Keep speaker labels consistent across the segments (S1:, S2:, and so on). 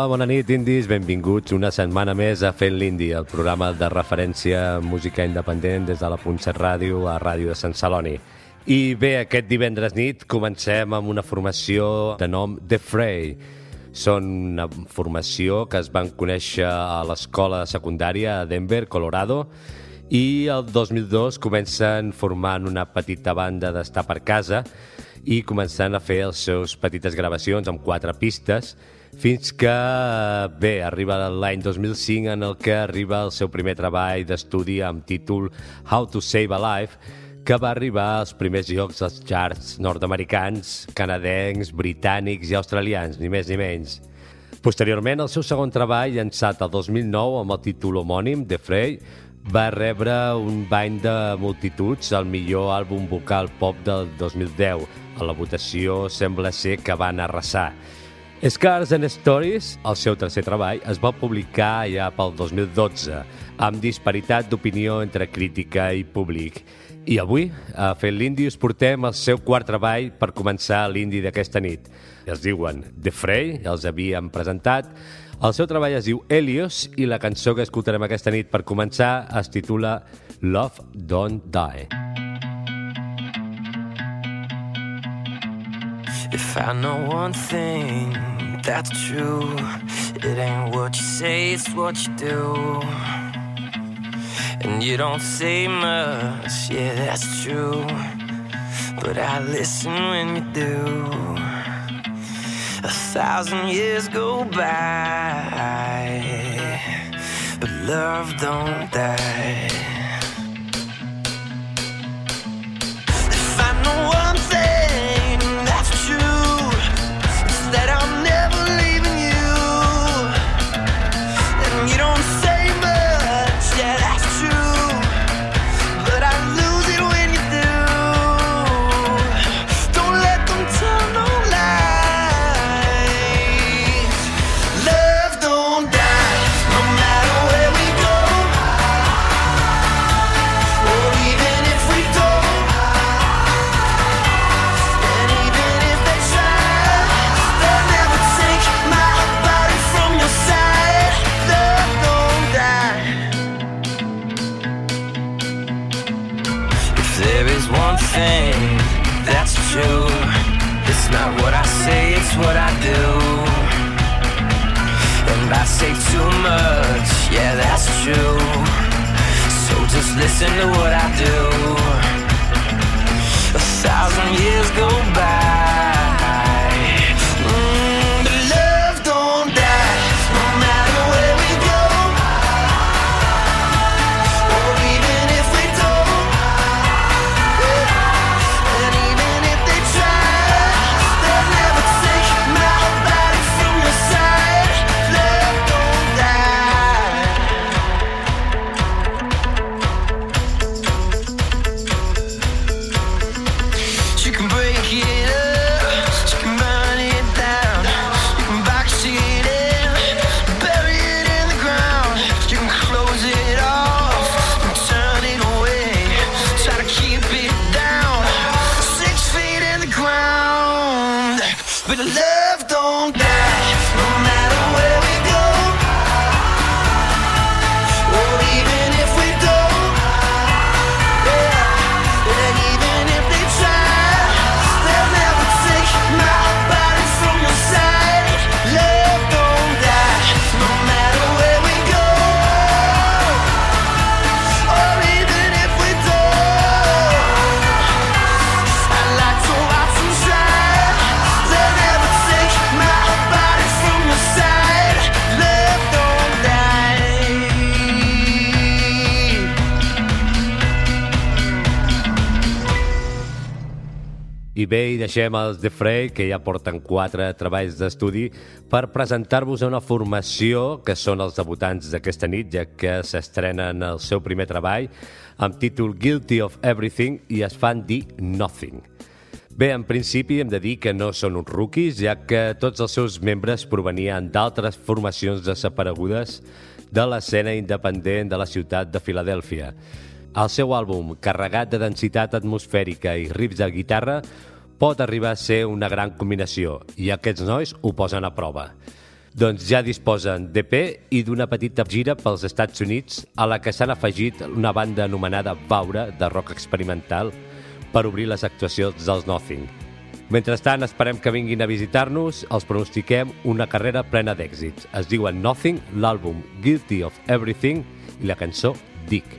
S1: Hola, bona nit, indis. Benvinguts una setmana més a Fent l'Indi, el programa de referència a música independent des de la .7 Ràdio a Ràdio de Sant Celoni. I bé, aquest divendres nit comencem amb una formació de nom The Fray. Són una formació que es van conèixer a l'escola secundària a Denver, Colorado, i el 2002 comencen formant una petita banda d'estar per casa i començant a fer les seves petites gravacions amb 4 pistes, fins que, bé, arriba l'any 2005 en el que arriba el seu primer treball d'estudi amb títol How to Save a Life, que va arribar als primers llocs dels charts nord-americans, canadencs, britànics i australians, ni més ni menys. Posteriorment, el seu segon treball, llançat el 2009 amb el títol homònim, The Fray, va rebre un bany de multituds al millor àlbum vocal pop del 2010. A la votació sembla ser que van arrasar. Scars and Stories, el seu tercer treball, es va publicar ja pel 2012, amb disparitat d'opinió entre crítica i públic. I avui, a Fent l'Indi, us portem el seu quart treball per començar l'indi d'aquesta nit. Es diuen The Fray, ja els havíem presentat. El seu treball es diu Helios i la cançó que escoltarem aquesta nit per començar es titula Love Don't Die.
S2: If I know one thing that's true, it ain't what you say, it's what you do. And you don't say much, yeah, that's true, but I listen when you do. 1,000 years go by, but love don't die. If I know one thing that's true, it's that I'm never leaving you. And you don't say much, yeah, that's true, but I lose it when you do. Don't let them tell no lies. Love don't die, no matter where we go, or even if we don't. And even if they try, they'll never take my body from your side. Love don't die. If there is one thing that's true, it's not what I say, it's what I do. And I say too much, yeah, that's true, so just listen to what I do. 1,000 years go by, but love don't die, no matter where we go, or even if we don't. And even if they try, they'll never take my body from your side. Love don't die. She can break it up, she can burn it down, you can box it in, bury it in the ground, you can close it off and turn it away, try to keep it down, 6 feet in the ground. But love don't die, no matter where we go, or even if we don't. And even if they try, they'll never take my body from your side. Love don't die, no matter where we go, or even if we don't. I like to watch them try, they'll never take my body from your side. Love don't die.
S1: I bé, i deixem els The Fray, que ja porten 4 treballs d'estudi, per presentar-vos una formació que són els debutants d'aquesta nit, ja que s'estrenen el seu primer treball amb títol Guilty of Everything i es fan dir Nothing. Bé, en principi hem de dir que no són uns rookies, ja que tots els seus membres provenien d'altres formacions desaparegudes de l'escena independent de la ciutat de Filadèlfia. El seu àlbum, carregat de densitat atmosfèrica i riffs de guitarra, pot arribar a ser una gran combinació, i aquests nois ho posen a prova. Doncs ja disposen d'EP i d'una petita gira pels Estats Units a la que s'han afegit una banda anomenada Vaura de rock experimental per obrir les actuacions dels Nothing. Mentrestant, esperem que vinguin a visitar-nos, els pronostiquem una carrera plena d'èxits. Es diuen Nothing, l'àlbum Guilty of Everything i la cançó Dick.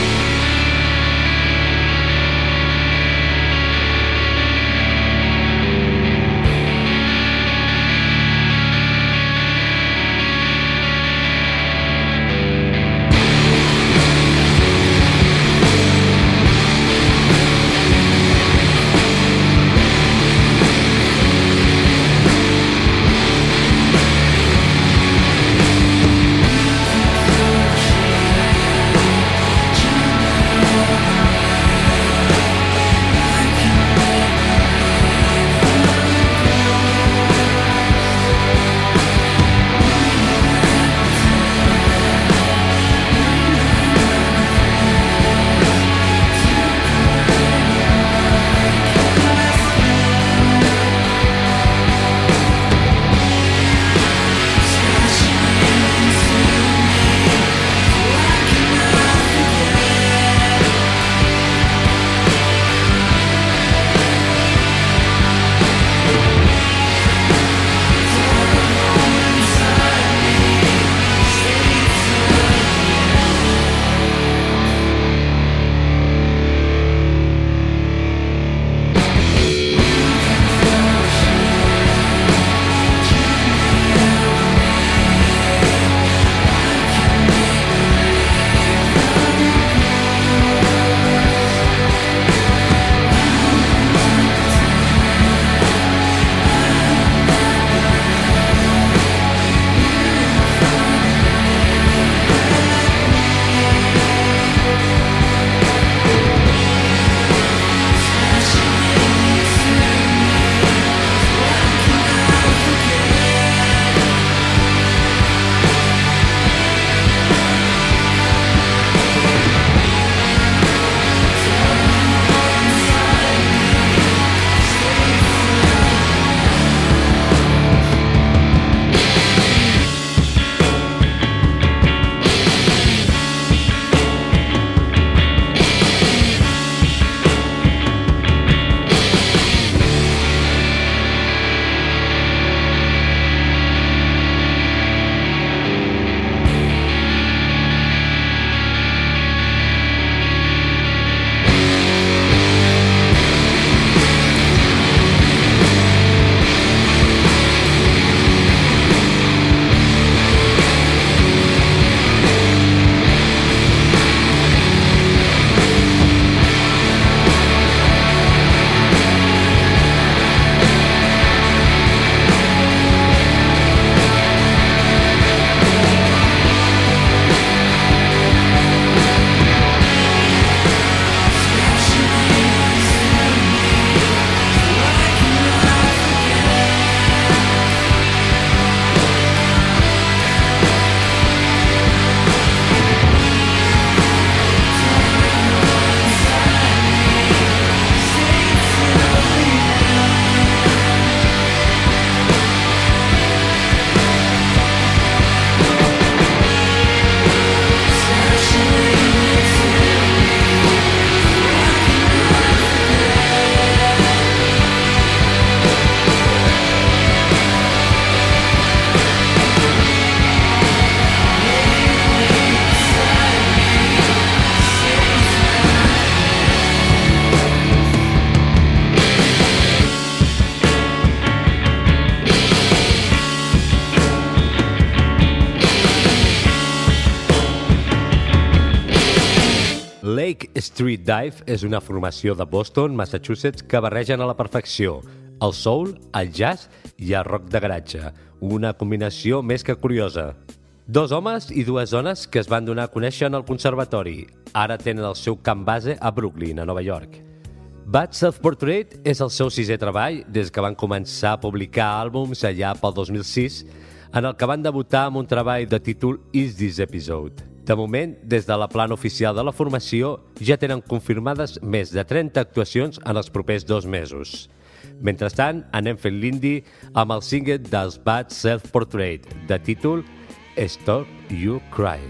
S3: Lake Street Dive és una formació de Boston, Massachusetts, que barregen a la perfecció el soul, el jazz i el rock de garatge, una combinació més que curiosa. Dos homes i dues dones que es van donar a conèixer en el conservatori. Ara tenen el seu camp base a Brooklyn, a Nova York. Bad Self-Portrait és el seu sisè treball des que van començar a publicar àlbums allà pel 2006, en el que van debutar amb un treball de títol Is This Episode. De moment, des de la plana oficial de la formació, ja tenen confirmades més de 30 actuacions en els propers 2 mesos.
S1: Mentrestant, anem fent l'indie amb el single dels Bad Self-Portrait, de títol Stop You Crying.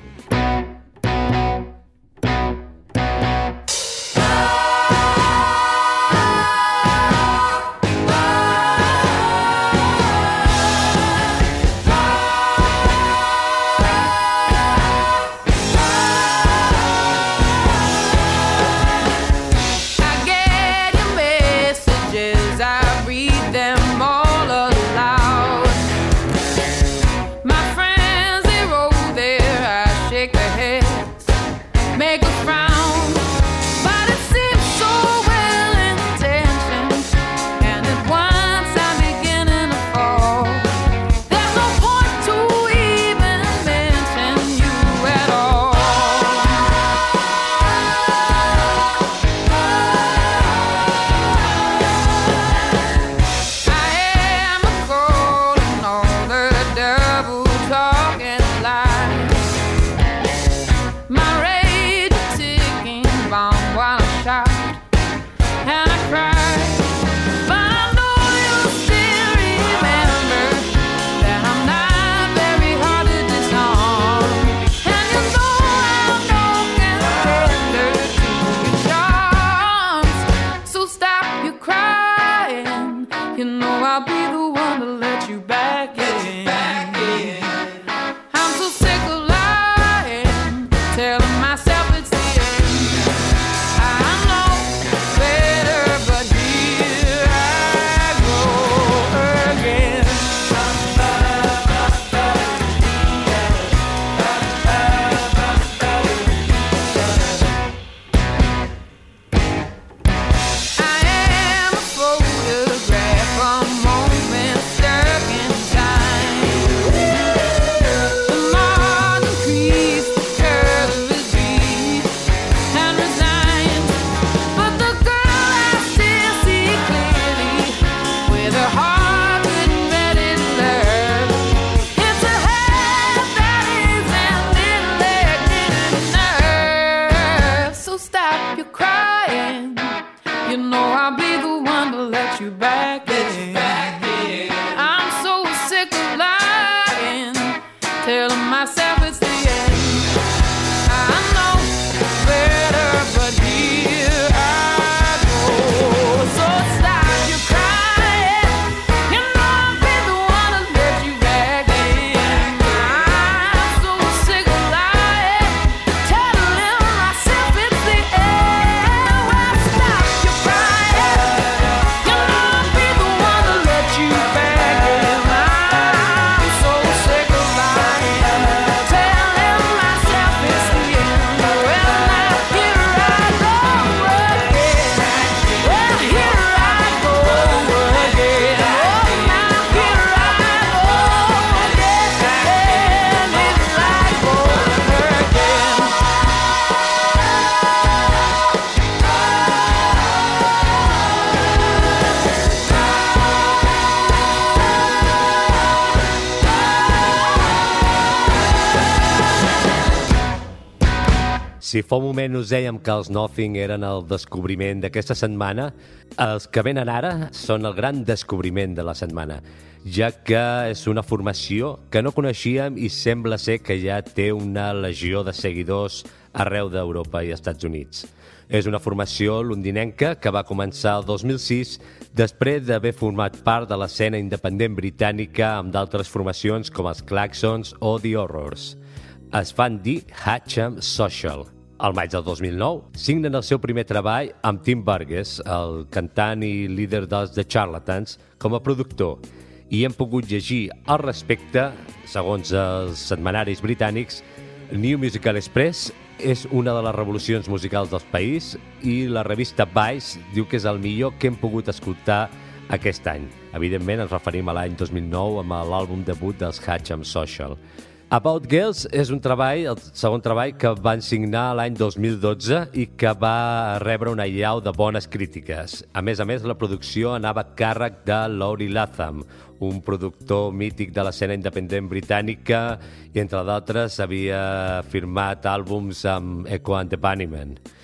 S1: Si fa un moment us dèiem que els Nothing eren el descobriment d'aquesta setmana, els que venen ara són el gran descobriment de la setmana, ja que és una formació que no coneixíem i sembla ser que ja té una legió de seguidors arreu d'Europa i Estats Units. És una formació londinenca que va començar el 2006 després d'haver format part de l'escena independent britànica amb d'altres formacions com els Klaxons o The Horrors. Es fan dir Hatcham Social. Al maig del 2009 signen el seu primer treball amb Tim Burgess, el cantant i líder dels The Charlatans, com a productor, i hem pogut llegir al respecte, segons els setmanaris britànics, New Musical Express és una de les revolucions musicals del país i la revista Vice diu que és el millor que hem pogut escoltar aquest any. Evidentment ens referim a l'any 2009 amb l'àlbum debut dels Hatcham Social. About Girls és un treball, el segon treball que van signar l'any 2012 i que va rebre una allau de bones crítiques. A més, la producció anava a càrrec de Laurie Latham, un productor mític de l'escena independent britànica i, entre d'altres, havia firmat àlbums amb Echo and the Bunnymen.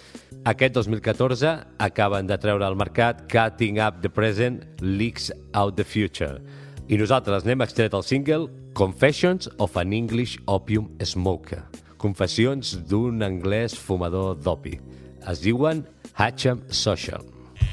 S1: Aquest 2014 acaben de treure al mercat Cutting Up the Present, Leaks Out the Future. I nosaltres n'hem extret el single Confessions of an English Opium Smoker. Confessions d'un anglès fumador d'opi. Es diuen Hatcham Social.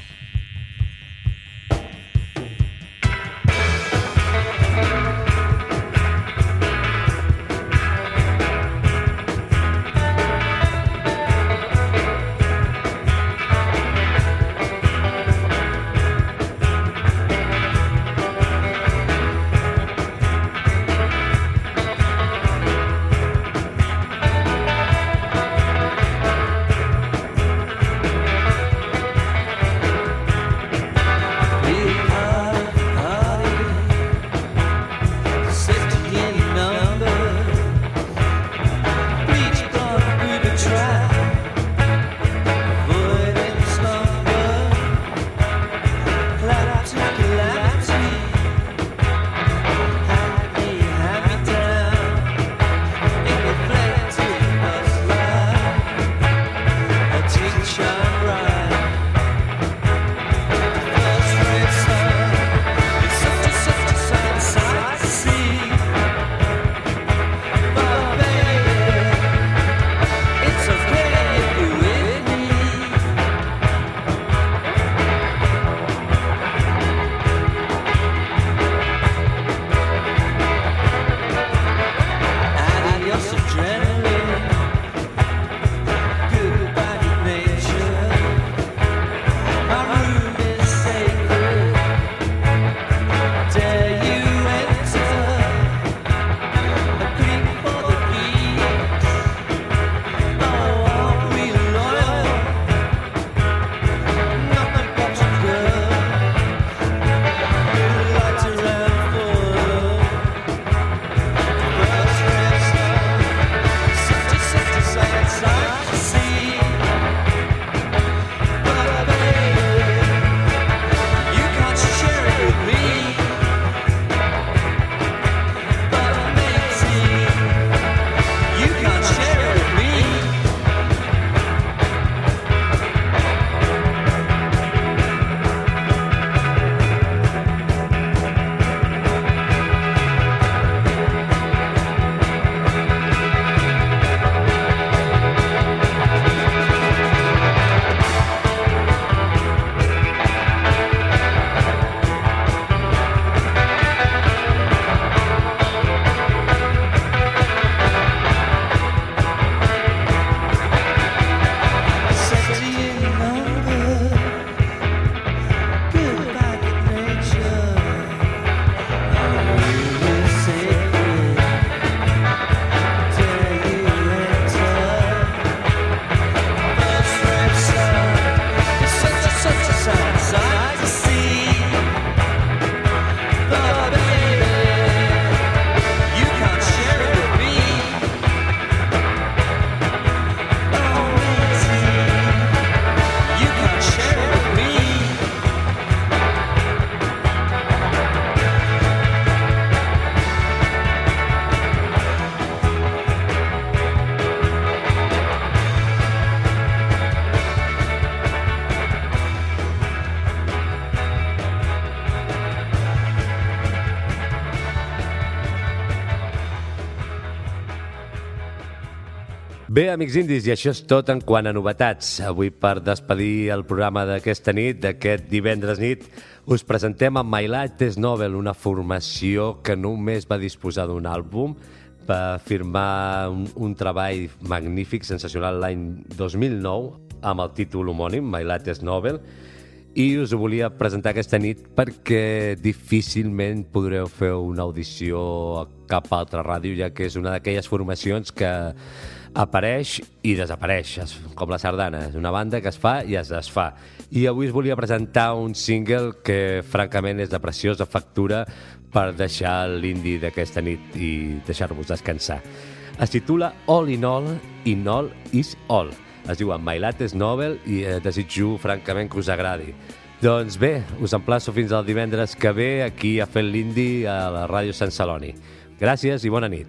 S1: Bé, amics indis, i això és tot en quant a novetats. Avui, per despedir el programa d'aquesta nit, d'aquest divendres nit, us presentem a My Light is Novel, una formació que només va disposar d'un àlbum, va firmar un treball magnífic, sensacional, l'any 2009, amb el títol homònim, My Light is Novel, i us ho volia presentar aquesta nit perquè difícilment podreu fer una audició a cap altra ràdio, ja que és una d'aquelles formacions que apareix i desapareix, com la sardana. És una banda que es fa i es desfà. I avui us volia presentar un single que, francament, és de preciosa factura per deixar l'indie d'aquesta nit i deixar-vos descansar. Es titula All is All. Es diu My Light is Novel i desitjo, francament, que us agradi. Doncs bé, us emplaço fins al divendres que ve aquí a Fent l'Indie a la Ràdio Sant Celoni. Gràcies i bona nit.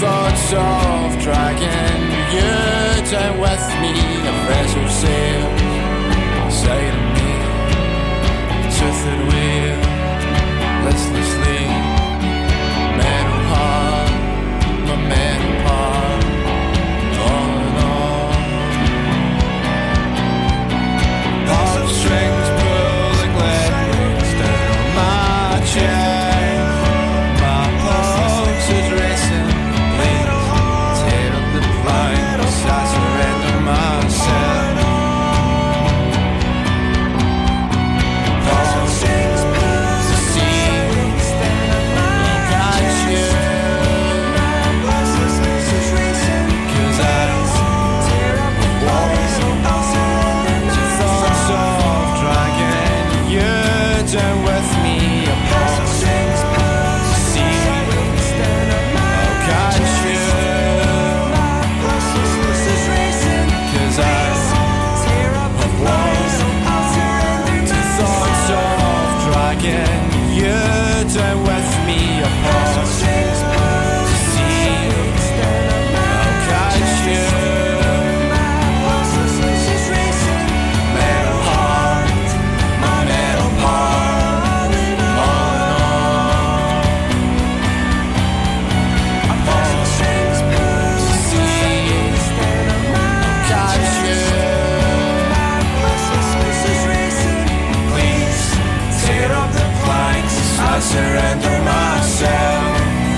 S4: thoughts of dragging you down with me. A vessel sails, say to me, toothed wheel, listlessly, metal heart, my metal heart, all in all. Heartstrings pull like lead rings down on my chest. Surrender myself.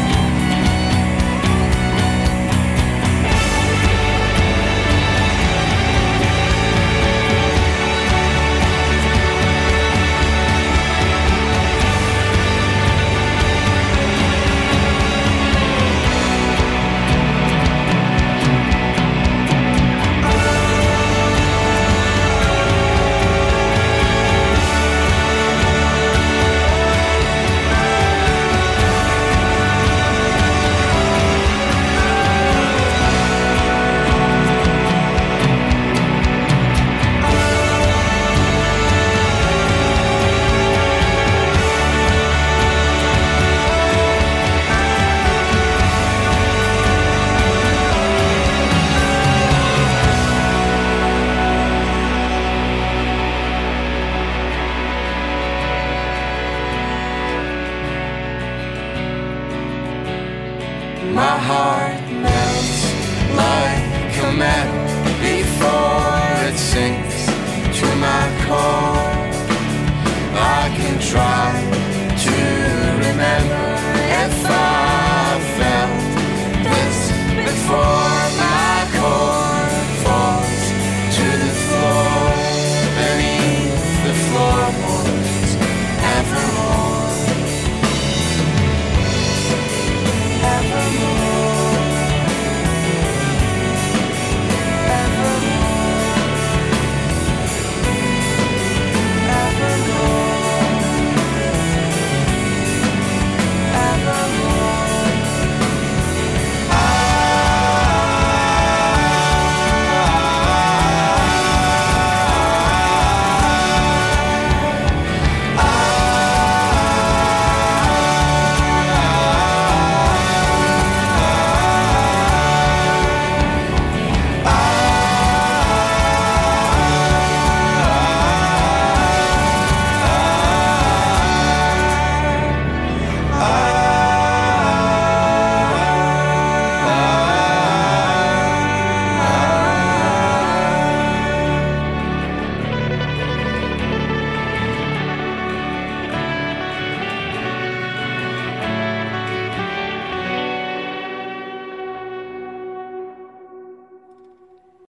S4: My heart melts like a metal before it sinks to my core. I can try